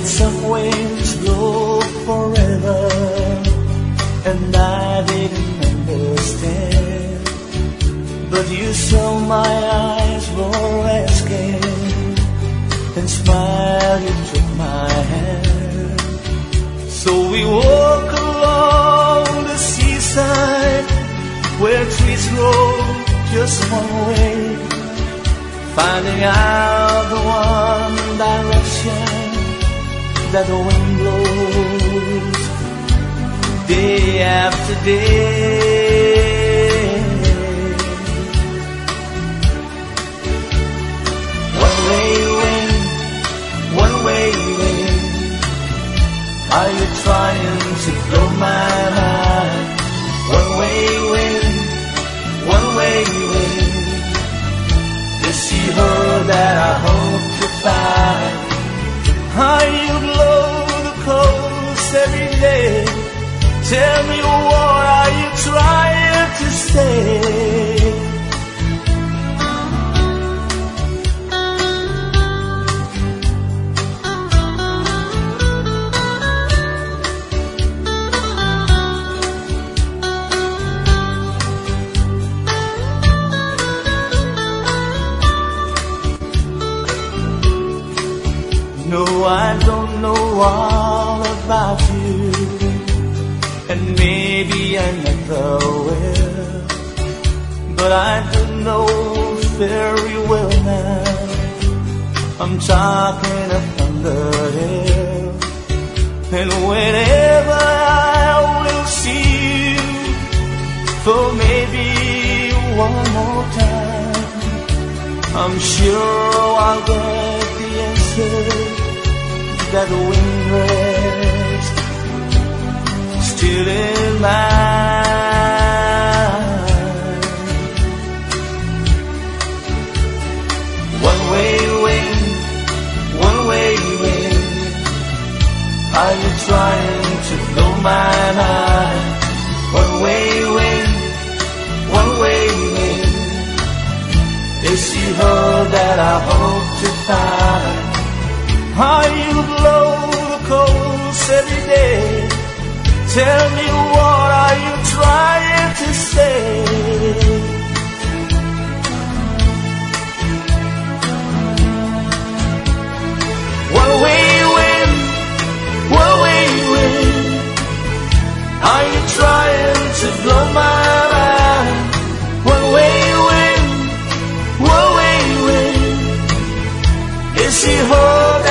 some winds blow forever, and I didn't understand. But you saw my eyes were asking, and smiled, you took my hand. So we walk along the seaside, where trees grow just one way, finding out the one direction that the wind blows, day after day. One way wind, one way wind, are you trying to blow my mind? One way wind, one way wind, is she her that I hope to find? How you blow the coast every day, tell me what are you trying to say? No, I don't know all about you, and maybe I never will, but I do know very well now, I'm talking up on the hill. And whenever I will see you, for maybe one more time, I'm sure I'll get the answer that the wind rests still in mine. One way wind, one way wind, are you trying to blow my mind? One way wind, one way wind, is she her that I hope to find? How you blow the coast every day, tell me what are you trying to say? One way wind, one way wind, are you trying to blow my mind? One way wind, one way wind, is she her?